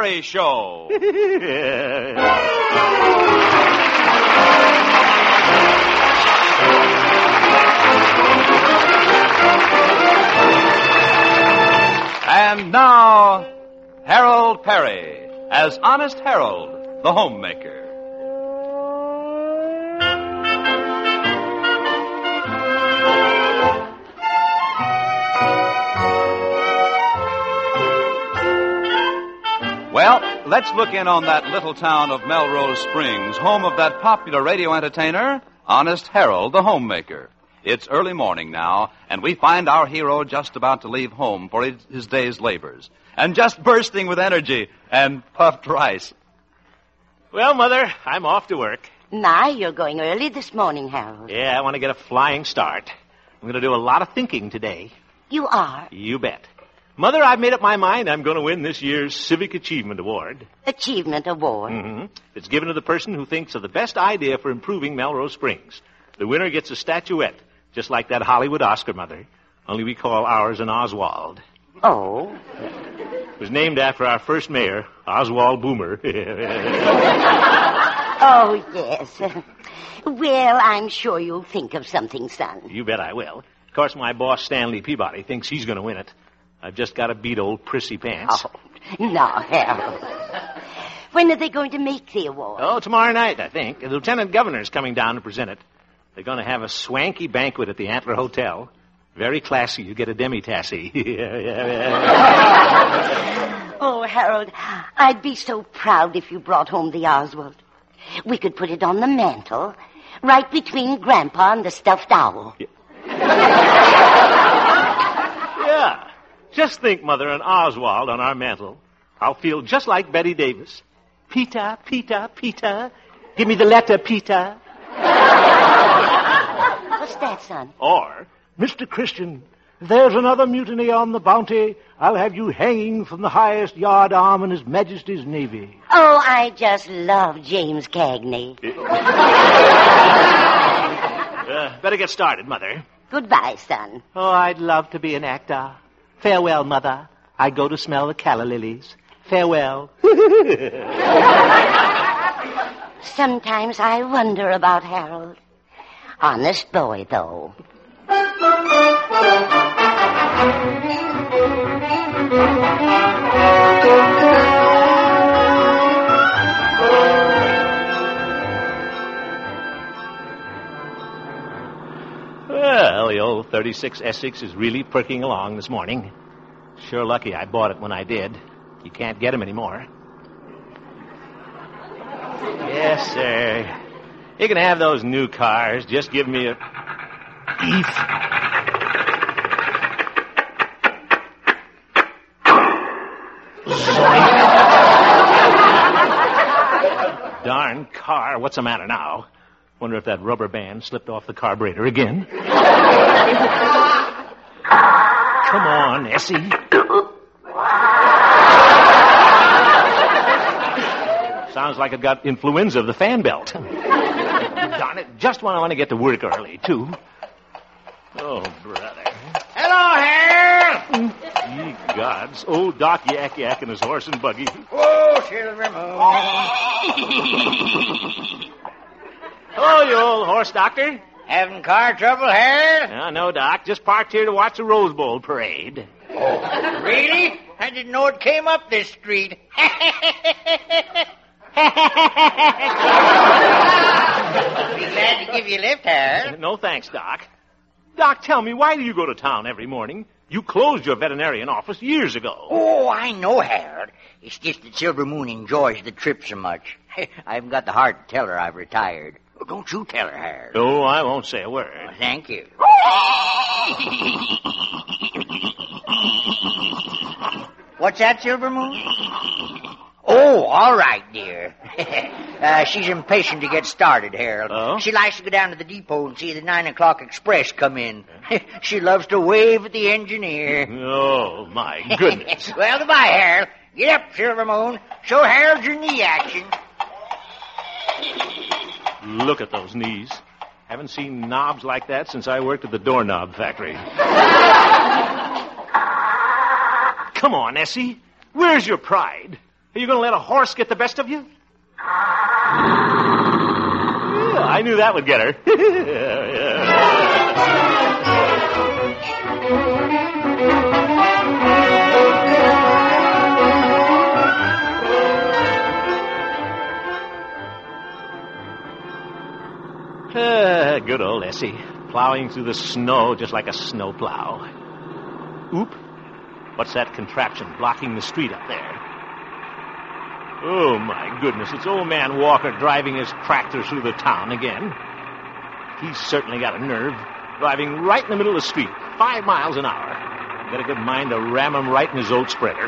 Perry Show. And now, Harold Perry as Honest Harold, the homemaker. Well, let's look in on that little town of Melrose Springs, home of that popular radio entertainer, Honest Harold, the homemaker. It's early morning now, and we find our hero just about to leave home for his day's labors, and just bursting with energy and puffed rice. Well, Mother, I'm off to work. My, you're going early this morning, Harold. Yeah, I want to get a flying start. I'm going to do a lot of thinking today. You are? You bet. Mother, I've made up my mind I'm going to win this year's Civic Achievement Award. Achievement Award? Mm-hmm. It's given to the person who thinks of the best idea for improving Melrose Springs. The winner gets a statuette, just like that Hollywood Oscar, Mother. Only we call ours an Oswald. Oh? It was named after our first mayor, Oswald Boomer. Oh, yes. Well, I'm sure you'll think of something, son. You bet I will. Of course, my boss, Stanley Peabody, thinks he's going to win it. I've just got to beat old Prissy Pants. Oh, no, Harold. When are they going to make the award? Oh, tomorrow night, I think. The lieutenant governor's coming down to present it. They're going to have a swanky banquet at the Antler Hotel. Very classy. You get a demi-tassy. Oh, Harold, I'd be so proud if you brought home the Oswald. We could put it on the mantel, right between Grandpa and the stuffed owl. Yeah. Just think, Mother, an Oswald on our mantel. I'll feel just like Betty Davis. Peter, Peter, Peter. Give me the letter, Peter. What's that, son? Or, Mr. Christian, there's another mutiny on the Bounty. I'll have you hanging from the highest yard arm in His Majesty's Navy. Oh, I just love James Cagney. Better get started, Mother. Goodbye, son. Oh, I'd love to be an actor. Farewell, Mother. I go to smell the calla lilies. Farewell. Sometimes I wonder about Harold. Honest boy, though. Well, the old 36 Essex is really perking along this morning. Sure lucky I bought it when I did. You can't get them anymore. Yes, sir. You can have those new cars. Just give me a... Darn car. What's the matter now? Wonder if that rubber band slipped off the carburetor again. Come on, Essie. Sounds like it got influenza of the fan belt. Darn it, just when I want to get to work early, too. Oh, brother. Hello, Harold! Ye gods. Old Doc Yak Yak and his horse and buggy. Oh, Silver Moon. Hello, you old horse doctor. Having car trouble, Harold? No, Doc. Just parked here to watch the Rose Bowl parade. Oh, really? I didn't know it came up this street. Be glad to give you a lift, Harold. No, thanks, Doc. Doc, tell me, why do you go to town every morning? You closed your veterinarian office years ago. Oh, I know, Harold. It's just that Silver Moon enjoys the trip so much. I haven't got the heart to tell her I've retired. Oh, don't you tell her, Harold. Oh, I won't say a word. Oh, thank you. What's that, Silver Moon? Oh, all right, dear. She's impatient to get started, Harold. Oh? She likes to go down to the depot and see the 9 o'clock express come in. She loves to wave at the engineer. Oh, my goodness. Well, goodbye, Harold. Get up, Silver Moon. Show Harold your knee action. Look at those knees. Haven't seen knobs like that since I worked at the doorknob factory. Come on, Essie. Where's your pride? Are you going to let a horse get the best of you? Yeah, I knew that would get her. Good old Essie, plowing through the snow just like a snowplow. Oop. What's that contraption blocking the street up there? Oh, my goodness, it's old man Walker driving his tractor through the town again. He's certainly got a nerve, driving right in the middle of the street, 5 miles an hour. Got a good mind to ram him right in his oat spreader.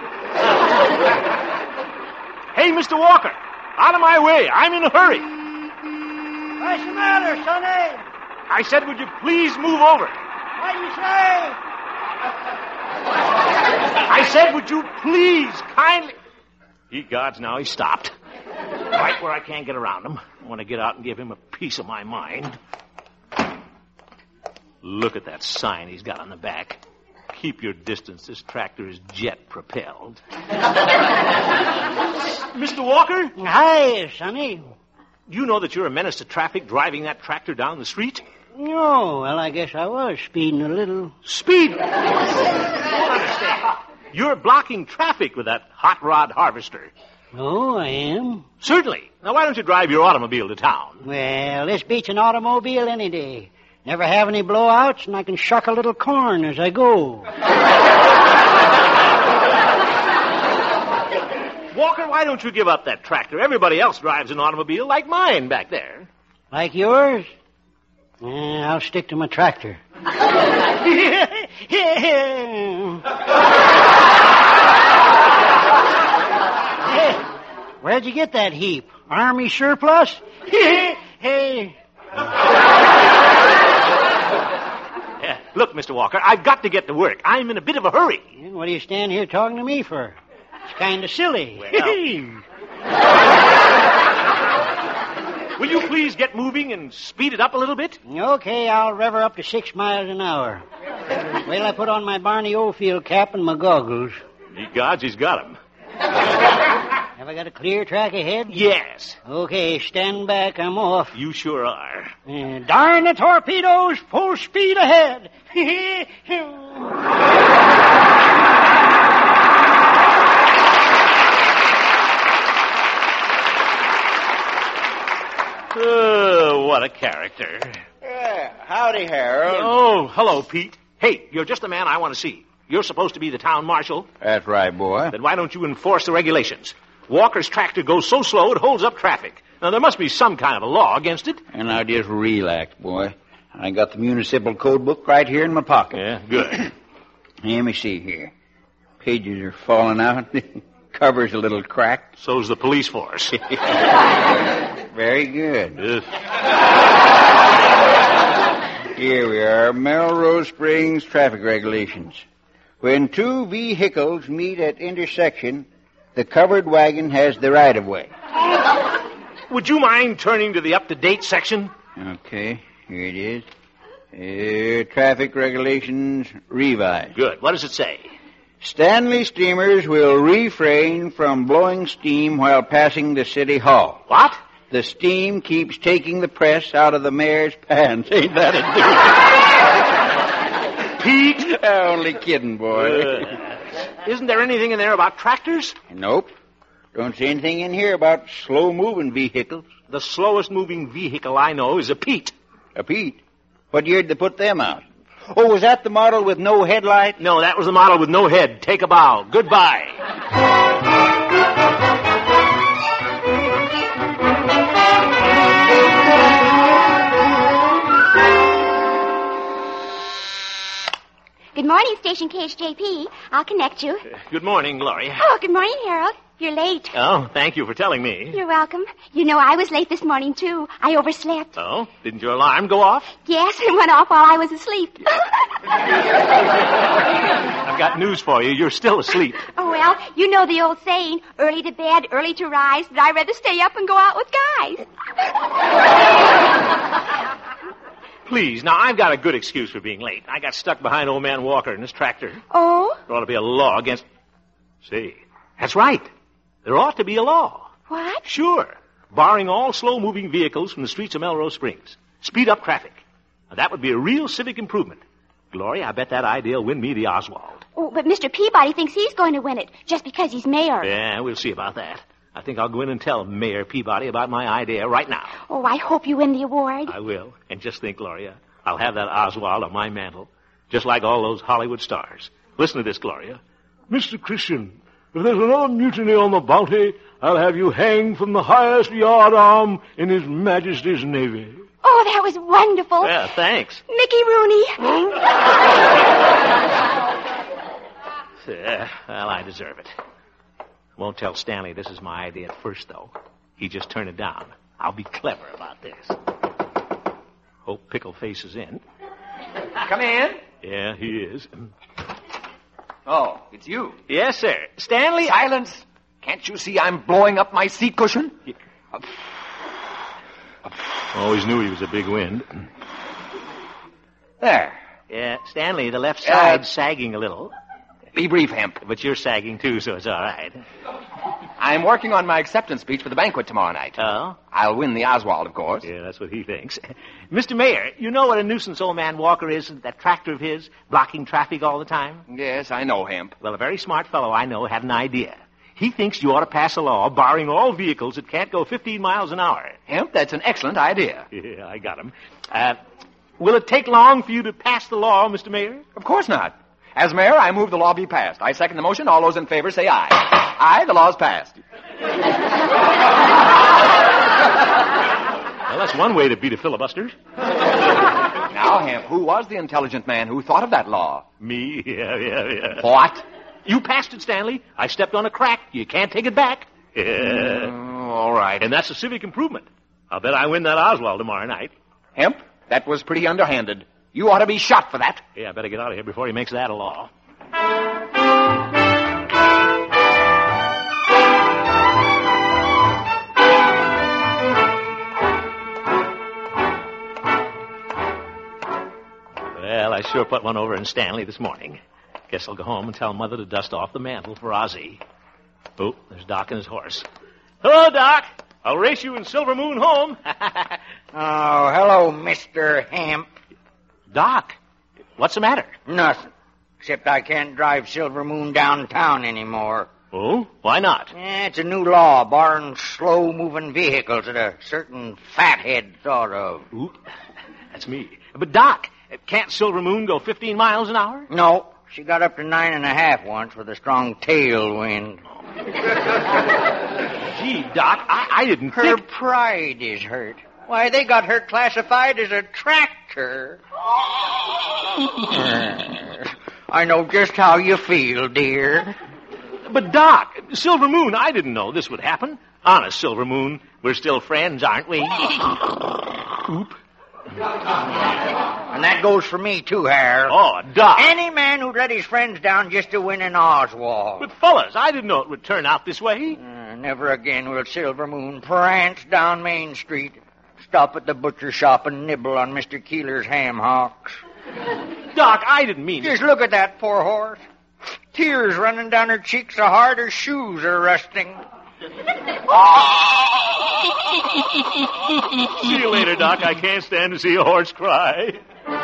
Hey, Mr. Walker, out of my way. I'm in a hurry. What's the matter, Sonny? I said, would you please move over? What do you say? I said, would you please kindly... Ye gods, now he stopped. Right where I can't get around him. I want to get out and give him a piece of my mind. Look at that sign he's got on the back. Keep your distance. This tractor is jet-propelled. Mr. Walker? Hi, Sonny. You know that you're a menace to traffic driving that tractor down the street? Oh, well, I guess I was speeding a little. Speed? Don't understand. You're blocking traffic with that hot rod harvester. Oh, I am? Certainly. Now, why don't you drive your automobile to town? Well, this beats an automobile any day. Never have any blowouts, and I can shuck a little corn as I go. Walker, why don't you give up that tractor? Everybody else drives an automobile like mine back there. Like yours? I'll stick to my tractor. Hey, where'd you get that heap? Army surplus? Hey. Look, Mr. Walker, I've got to get to work. I'm in a bit of a hurry. What do you stand here talking to me for? It's kind of silly. Will you please get moving and speed it up a little bit? Okay, I'll rev her up to 6 miles an hour. Well, I put on my Barney Oldfield cap and my goggles. Ye gods, he's got 'em. Have I got a clear track ahead? Yes. Okay, stand back. I'm off. You sure are. Darn the torpedoes! Full speed ahead! Oh, what a character. Yeah, howdy, Harold. Oh, hello, Pete. Hey, you're just the man I want to see. You're supposed to be the town marshal. That's right, boy. Then why don't you enforce the regulations? Walker's tractor goes so slow it holds up traffic. Now, there must be some kind of a law against it. And now just relax, boy. I got the municipal code book right here in my pocket. Yeah, good. Let me see here. Pages are falling out. Cover's a little cracked. So's the police force. Very good. Here we are, Melrose Springs traffic regulations. When two vehicles meet at intersection, the covered wagon has the right-of-way. Would you mind turning to the up-to-date section? Okay, here it is. Traffic regulations revised. Good. What does it say? Stanley steamers will refrain from blowing steam while passing the city hall. What? The steam keeps taking the press out of the mayor's pants. Ain't that a dude? Pete? Only kidding, boy. Isn't there anything in there about tractors? Nope. Don't see anything in here about slow-moving vehicles. The slowest-moving vehicle I know is a Pete. A Pete? What year did they put them out? Oh, was that the model with no headlight? No, that was the model with no head. Take a bow. Goodbye. Good morning, Station KHJP. I'll connect you. Good morning, Gloria. Oh, good morning, Harold. You're late. Oh, thank you for telling me. You're welcome. You know, I was late this morning, too. I overslept. Oh? Didn't your alarm go off? Yes, it went off while I was asleep. I've got news for you. You're still asleep. Oh, well, you know the old saying, early to bed, early to rise, but I'd rather stay up and go out with guys. Please, now, I've got a good excuse for being late. I got stuck behind old man Walker in his tractor. Oh? There ought to be a law against... See, that's right. There ought to be a law. What? Sure. Barring all slow-moving vehicles from the streets of Melrose Springs. Speed up traffic. Now, that would be a real civic improvement. Gloria, I bet that idea will win me the Oswald. Oh, but Mr. Peabody thinks he's going to win it just because he's mayor. Yeah, we'll see about that. I think I'll go in and tell Mayor Peabody about my idea right now. Oh, I hope you win the award. I will. And just think, Gloria, I'll have that Oswald on my mantle, just like all those Hollywood stars. Listen to this, Gloria. Mr. Christian, if there's another mutiny on the Bounty, I'll have you hanged from the highest yard arm in His Majesty's Navy. Oh, that was wonderful. Yeah, thanks. Mickey Rooney. Yeah, well, I deserve it. Won't tell Stanley this is my idea at first, though. He just turned it down. I'll be clever about this. Hope Pickleface is in. Come in. Yeah, he is. Oh, it's you. Yes, sir. Stanley... Silence. Can't you see I'm blowing up my seat cushion? Always knew he was a big wind. There. Yeah, Stanley, the left side's sagging a little. Be brief, Hemp. But you're sagging, too, so it's all right. I'm working on my acceptance speech for the banquet tomorrow night. Oh? I'll win the Oswald, of course. Yeah, that's what he thinks. Mr. Mayor, you know what a nuisance old man Walker is, that tractor of his, blocking traffic all the time? Yes, I know, Hemp. Well, a very smart fellow I know had an idea. He thinks you ought to pass a law barring all vehicles that can't go 15 miles an hour. Hemp, that's an excellent idea. Yeah, I got him. Will it take long for you to pass the law, Mr. Mayor? Of course not. As mayor, I move the law be passed. I second the motion. All those in favor say aye. Aye, the law's passed. Well, that's one way to beat a filibuster. Now, Hemp, who was the intelligent man who thought of that law? Me? Yeah. What? You passed it, Stanley. I stepped on a crack. You can't take it back. All right. And that's a civic improvement. I'll bet I win that Oswald tomorrow night. Hemp, that was pretty underhanded. You ought to be shot for that. Yeah, I better get out of here before he makes that a law. Well, I sure put one over in Stanley this morning. Guess I'll go home and tell Mother to dust off the mantle for Ozzie. Oh, there's Doc and his horse. Hello, Doc. I'll race you in Silver Moon home. Oh, hello, Mr. Hemp. Doc, what's the matter? Nothing. Except I can't drive Silver Moon downtown anymore. Oh? Why not? It's a new law barring slow-moving vehicles that a certain fathead thought of. Ooh, that's me. But, Doc, can't Silver Moon go 15 miles an hour? No. She got up to 9.5 once with a strong tailwind. Gee, Doc, I didn't Her think... pride is hurt. Why, they got her classified as a tractor. I know just how you feel, dear. But, Doc, Silver Moon, I didn't know this would happen. Honest, Silver Moon, we're still friends, aren't we? Oop. And that goes for me, too, Harold. Oh, Doc. Any man who'd let his friends down just to win an Oswald. But, fellas, I didn't know it would turn out this way. Never again will Silver Moon prance down Main Street, stop at the butcher shop and nibble on Mr. Keeler's ham hocks. Doc, I didn't mean Just look at that poor horse. Tears running down her cheeks so hard her shoes are rusting. See you later, Doc. I can't stand to see a horse cry.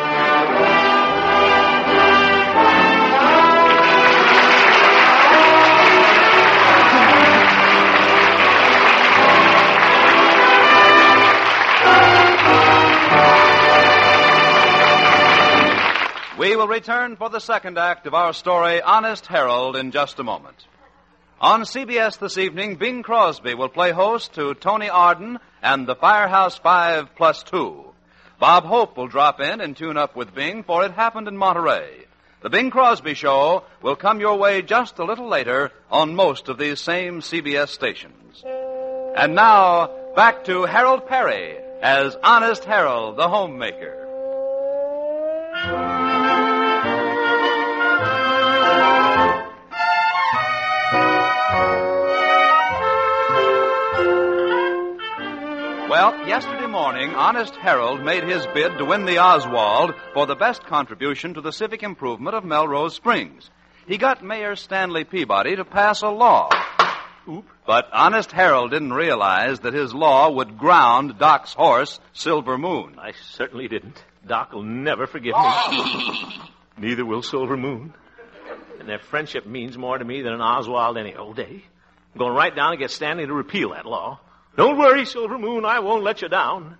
We will return for the second act of our story, Honest Harold, in just a moment. On CBS this evening, Bing Crosby will play host to Tony Arden and the Firehouse 5+2. Bob Hope will drop in and tune up with Bing for It Happened in Monterey. The Bing Crosby Show will come your way just a little later on most of these same CBS stations. And now, back to Harold Perry as Honest Harold, the homemaker. Well, yesterday morning, Honest Harold made his bid to win the Oswald for the best contribution to the civic improvement of Melrose Springs. He got Mayor Stanley Peabody to pass a law. Oop. But Honest Harold didn't realize that his law would ground Doc's horse, Silver Moon. I certainly didn't. Doc will never forgive me. Neither will Silver Moon. And their friendship means more to me than an Oswald any old day. I'm going right down and get Stanley to repeal that law. Don't worry, Silver Moon, I won't let you down.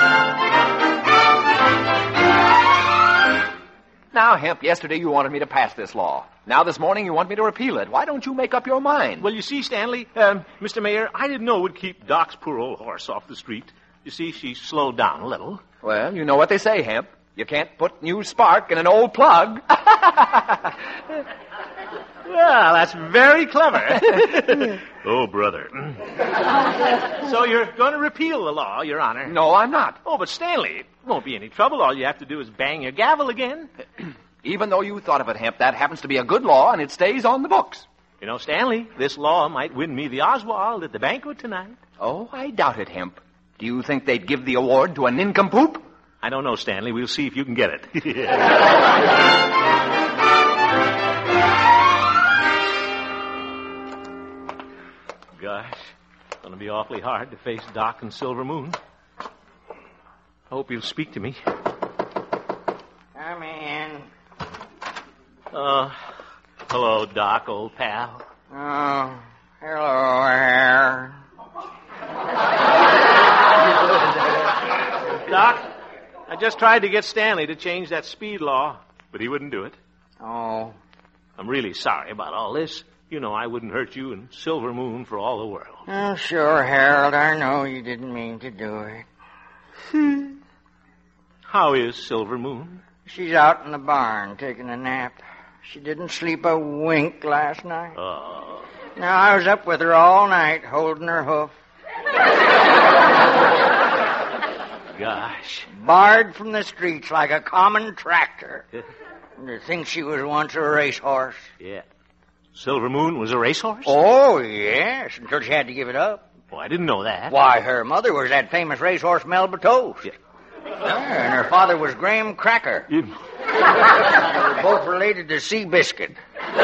Now, Hemp, yesterday you wanted me to pass this law. Now this morning you want me to repeal it. Why don't you make up your mind? Well, you see, Stanley, Mr. Mayor, I didn't know it would keep Doc's poor old horse off the street. You see, she slowed down a little. Well, you know what they say, Hemp. You can't put new spark in an old plug. Well, that's very clever. Oh, brother. So you're going to repeal the law, Your Honor? No, I'm not. Oh, but Stanley, it won't be any trouble. All you have to do is bang your gavel again. Even though you thought of it, Hemp, that happens to be a good law, and it stays on the books. You know, Stanley, this law might win me the Oswald at the banquet tonight. Oh, I doubt it, Hemp. Do you think they'd give the award to a nincompoop? I don't know, Stanley. We'll see if you can get it. Gosh, it's going to be awfully hard to face Doc and Silver Moon. I hope you'll speak to me. Come in. Hello, Doc, old pal. Oh, hello, Harold. Doc, I just tried to get Stanley to change that speed law, but he wouldn't do it. Oh. I'm really sorry about all this. You know I wouldn't hurt you and Silver Moon for all the world. Oh, sure, Harold. I know you didn't mean to do it. How is Silver Moon? She's out in the barn taking a nap. She didn't sleep a wink last night. Oh. Now, I was up with her all night, holding her hoof. Gosh. Barred from the streets like a common tractor. And to think she was once a racehorse. Yeah. Silver Moon was a racehorse? Oh, yes, until she had to give it up. Oh, I didn't know that. Why, her mother was that famous racehorse Mel Batos. Yeah. And her father was Graham Cracker. You... They were both related to Seabiscuit.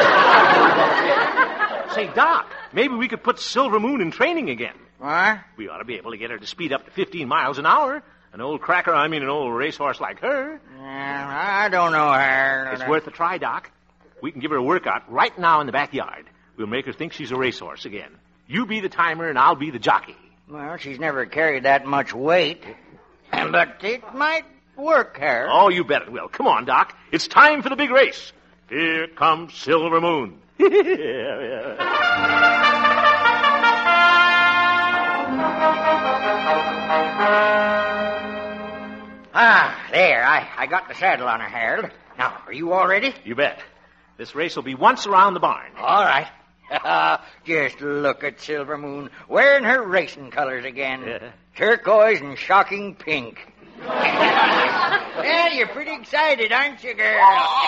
Say, Doc, maybe we could put Silver Moon in training again. What? We ought to be able to get her to speed up to 15 miles an hour. An old cracker, I mean an old racehorse like her. I don't know, Harold. It's worth a try, Doc. We can give her a workout right now in the backyard. We'll make her think she's a racehorse again. You be the timer and I'll be the jockey. Well, she's never carried that much weight. But it might work, Harold. Oh, you bet it will. Come on, Doc. It's time for the big race. Here comes Silver Moon. There. I got the saddle on her, Harold. Now, are you all ready? You bet. This race will be once around the barn. All right. Just look at Silver Moon wearing her racing colors again. Turquoise and shocking pink. Well, you're pretty excited, aren't you, girl?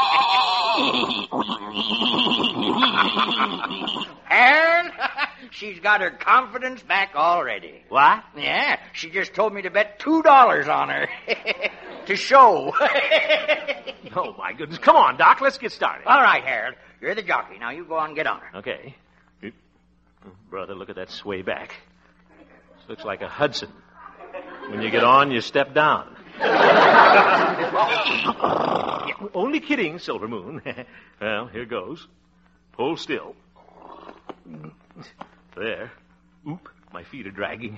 Harold, she's got her confidence back already. What? Yeah, she just told me to bet $2 on her. To show. Oh, my goodness. Come on, Doc. Let's get started. All right, Harold. You're the jockey. Now you go on and get on her. Okay. Oh, brother, look at that sway back. This looks like a Hudson. When you get on, you step down. Only kidding, Silver Moon. Well, here goes. Hold still. There. Oop, my feet are dragging.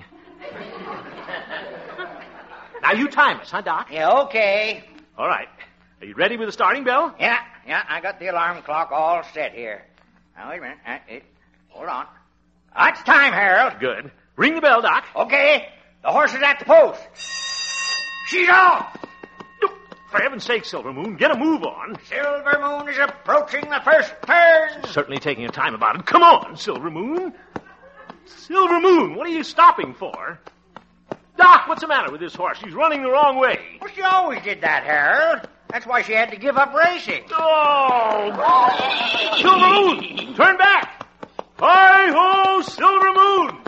Now you time us, huh, Doc? Yeah, okay. All right. Are you ready with the starting bell? Yeah, I got the alarm clock all set here. Now, wait a minute. Hold on. It's time, Harold. Good. Ring the bell, Doc. Okay. The horse is at the post. She's off. For heaven's sake, Silver Moon, get a move on. Silver Moon is approaching the first turn. Certainly taking your time about it. Come on, Silver Moon. Silver Moon, what are you stopping for? Doc, what's the matter with this horse? She's running the wrong way. Well, she always did that, Harold. That's why she had to give up racing. Oh! Silver Moon, turn back. Hi-ho, Silver Moon.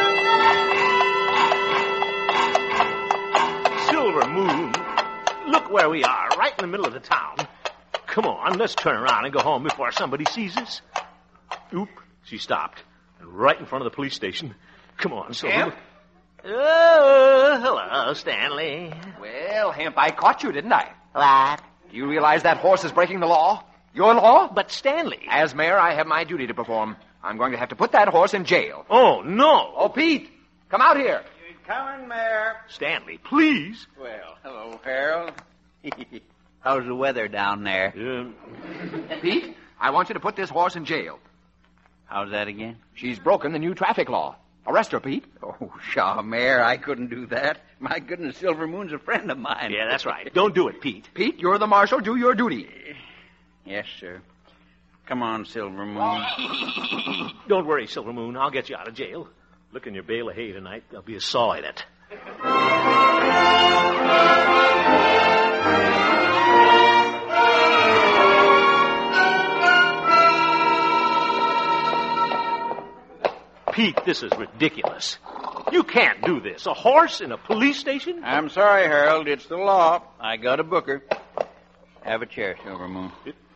Silver Moon, look where we are, right in the middle of the town. Come on, let's turn around and go home before somebody sees us. Oop, she stopped. And right in front of the police station. Come on, Silver. Hemp? Oh, hello, Stanley. Well, Hemp, I caught you, didn't I? What? Do you realize that horse is breaking the law? Your law? But Stanley. As mayor, I have my duty to perform. I'm going to have to put that horse in jail. Oh, no. Oh, Pete, come out here. Coming, Mayor. Stanley, please. Well, hello, Harold. How's the weather down there? Pete, I want you to put this horse in jail. How's that again? She's broken the new traffic law. Arrest her, Pete. Oh, pshaw, Mayor, I couldn't do that. My goodness, Silver Moon's a friend of mine. Yeah, that's right. Don't do it, Pete. Pete, you're the marshal. Do your duty. Yes, sir. Come on, Silver Moon. Don't worry, Silver Moon. I'll get you out of jail. Look in your bale of hay tonight. There'll be a saw in it. Pete, this is ridiculous. You can't do this. A horse in a police station? I'm sorry, Harold. It's the law. I got a booker. Have a chair, Silver Moon.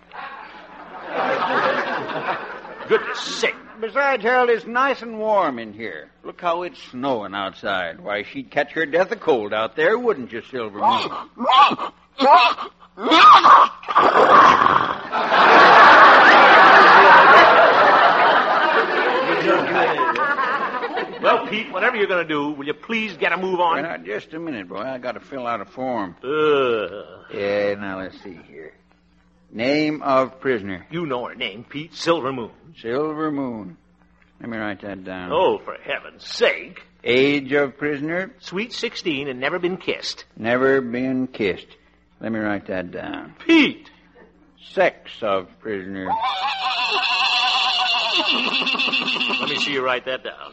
Goodness sake. Besides, Harold, it's nice and warm in here. Look how it's snowing outside. Why, she'd catch her death of cold out there, wouldn't you, Silver Moon? Well, Pete, whatever you're going to do, will you please get a move on? Now, just a minute, boy. I got to fill out a form. Uh, Yeah, now let's see here. Name of prisoner. You know her name, Pete. Silver Moon. Silver Moon. Let me write that down. Oh, for heaven's sake. Age of prisoner. Sweet 16 and never been kissed. Never been kissed. Let me write that down. Pete! Sex of prisoner. Let me see you write that down.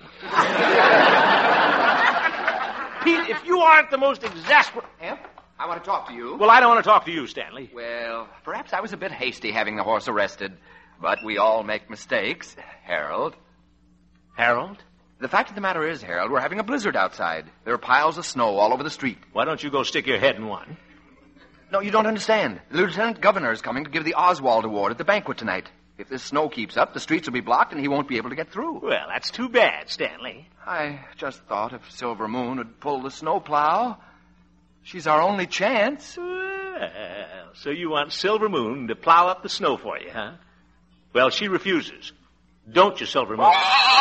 Pete, if you aren't the most exasperating... Hemp, I want to talk to you. Well, I don't want to talk to you, Stanley. Well, perhaps I was a bit hasty having the horse arrested, but we all make mistakes, Harold. Harold? The fact of the matter is, Harold, we're having a blizzard outside. There are piles of snow all over the street. Why don't you go stick your head in one? No, you don't understand. The lieutenant governor is coming to give the Oswald Award at the banquet tonight. If this snow keeps up, the streets will be blocked and he won't be able to get through. Well, that's too bad, Stanley. I just thought if Silver Moon would pull the snowplow, she's our only chance. Well, so you want Silver Moon to plow up the snow for you, huh? Well, she refuses. Don't you, Silver Moon?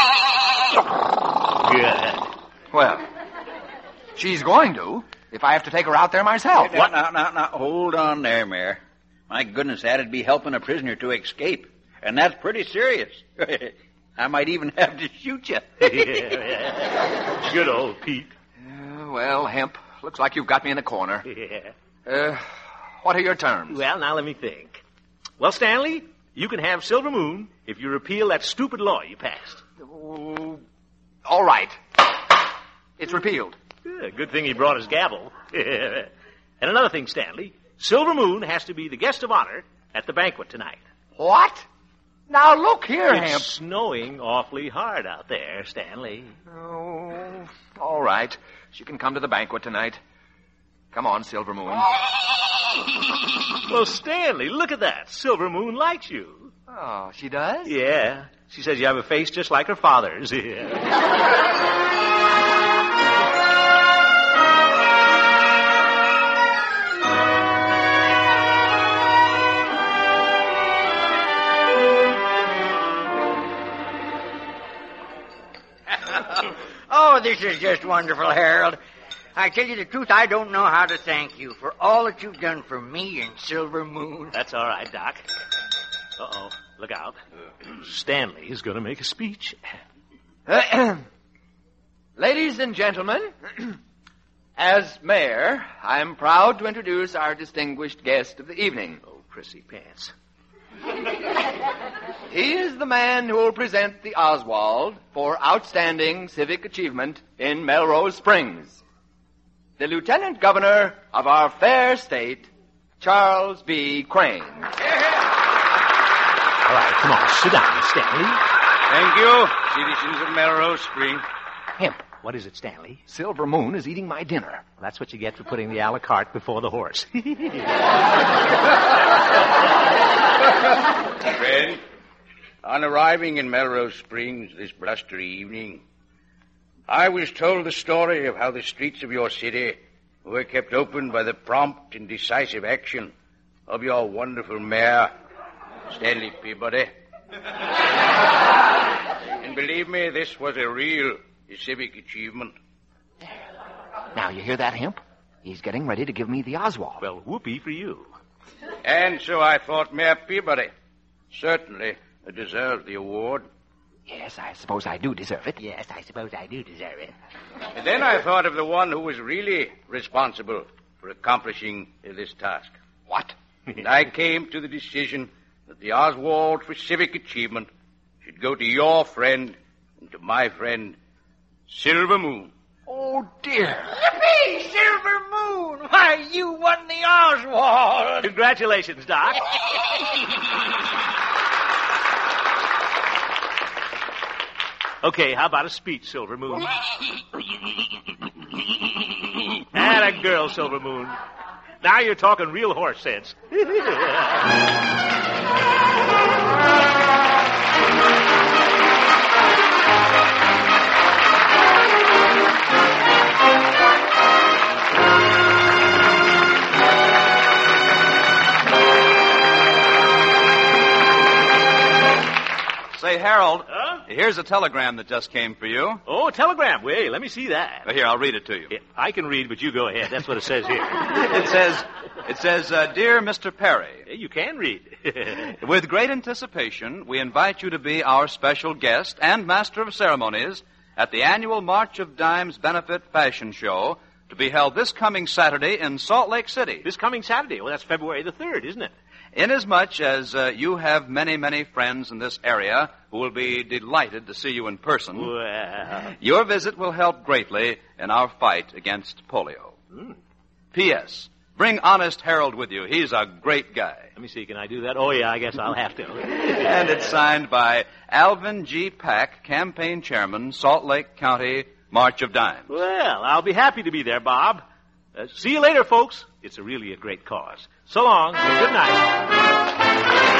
Good. Well, she's going to, if I have to take her out there myself. Now, hold on there, Mayor. My goodness, that'd be helping a prisoner to escape. And that's pretty serious. I might even have to shoot you. Good old Pete. Well, Hemp, looks like you've got me in the corner. Yeah. What are your terms? Well, now let me think. Well, Stanley, you can have Silver Moon if you repeal that stupid law you passed. Oh, all right. It's repealed. Yeah, good thing he brought his gavel. And another thing, Stanley, Silver Moon has to be the guest of honor at the banquet tonight. What? Now, look here, It's Hemp. snowing awfully hard out there, Stanley. Oh, all right. She can come to the banquet tonight. Come on, Silver Moon. Well, Stanley, look at that. Silver Moon likes you. Oh, she does? Yeah. She says you have a face just like her father's. Oh, this is just wonderful, Harold. I tell you the truth, I don't know how to thank you for all that you've done for me and Silver Moon. That's all right, Doc. Uh-oh. Look out. Stanley is going to make a speech. Ladies and gentlemen, as mayor, I'm proud to introduce our distinguished guest of the evening. Oh, prissy pants. He is the man who will present the Oswald for outstanding civic achievement in Melrose Springs. The Lieutenant Governor of our fair state, Charles B. Crane. All right, come on, sit down, Stanley. Thank you, citizens of Melrose Springs. Hemp, What is it, Stanley? Silver Moon is eating my dinner. Well, that's what you get for putting the a la carte before the horse. Friend, on arriving in Melrose Springs this blustery evening, I was told the story of how the streets of your city were kept open by the prompt and decisive action of your wonderful mayor, Stanley Peabody. And believe me, this was a real civic achievement. Now, you hear that, Hemp? He's getting ready to give me the Oswald. Well, whoopee for you. And so I thought Mayor Peabody certainly deserved the award. Yes, I suppose I do deserve it. Yes, I suppose I do deserve it. And then I thought of the one who was really responsible for accomplishing this task. What? And I came to the decision that the Oswald for civic achievement should go to your friend and to my friend, Silver Moon. Oh, dear. Yippee, Silver Moon! Why, you won the Oswald! Congratulations, Doc. Okay, how about a speech, Silver Moon? And a girl, Silver Moon. Now you're talking real horse sense. Say, Harold, Huh? here's a telegram that just came for you. Oh, a telegram. Wait, let me see that. Here, I'll read it to you. Yeah, I can read, but you go ahead. That's what it says here. It says, Dear Mr. Perry, Yeah, you can read. with great anticipation, we invite you to be our special guest and master of ceremonies at the annual March of Dimes Benefit Fashion Show to be held this coming Saturday in Salt Lake City. This coming Saturday. Well, that's February the 3rd, isn't it? Inasmuch as you have many, many friends in this area who will be delighted to see you in person, Well. your visit will help greatly in our fight against polio. P.S. Bring Honest Harold with you. He's a great guy. Let me see, can I do that? Oh, yeah, I guess I'll have to. And it's signed by Alvin G. Pack, Campaign Chairman, Salt Lake County, March of Dimes. Well, I'll be happy to be there, Bob. See you later, folks. It's really a great cause. So long, and good night.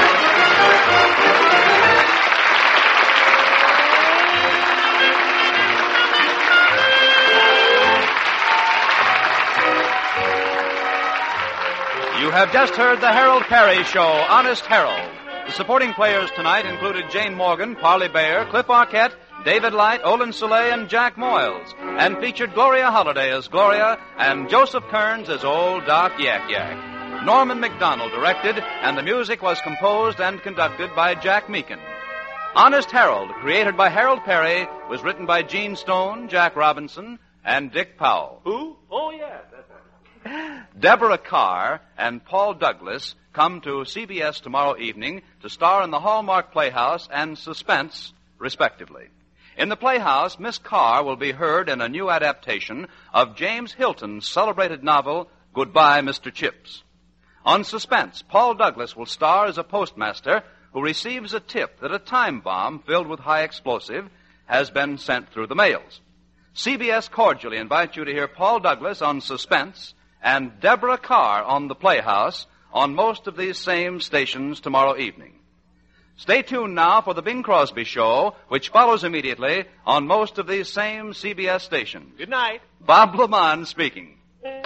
You have just heard the Harold Perry Show, Honest Harold. The supporting players tonight included Jane Morgan, Parley Bear, Cliff Arquette, David Light, Olin Soleil, and Jack Moyles, and featured Gloria Holliday as Gloria and Joseph Kearns as Old Doc Yak Yak. Norman McDonald directed, and the music was composed and conducted by Jack Meakin. Honest Harold, created by Harold Perry, was written by Gene Stone, Jack Robinson, and Dick Powell. Who? Oh, yeah, that's right. Deborah Carr and Paul Douglas come to CBS tomorrow evening to star in the Hallmark Playhouse and Suspense, respectively. In the Playhouse, Miss Carr will be heard in a new adaptation of James Hilton's celebrated novel, Goodbye, Mr. Chips. On Suspense, Paul Douglas will star as a postmaster who receives a tip that a time bomb filled with high explosive has been sent through the mails. CBS cordially invites you to hear Paul Douglas on Suspense and Deborah Carr on the Playhouse on most of these same stations tomorrow evening. Stay tuned now for the Bing Crosby Show, which follows immediately on most of these same CBS stations. Good night. Bob Lamont speaking.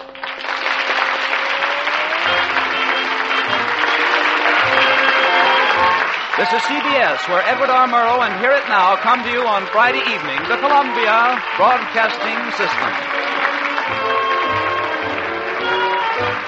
This is CBS, where Edward R. Murrow and Hear It Now come to you on Friday evening, the Columbia Broadcasting System.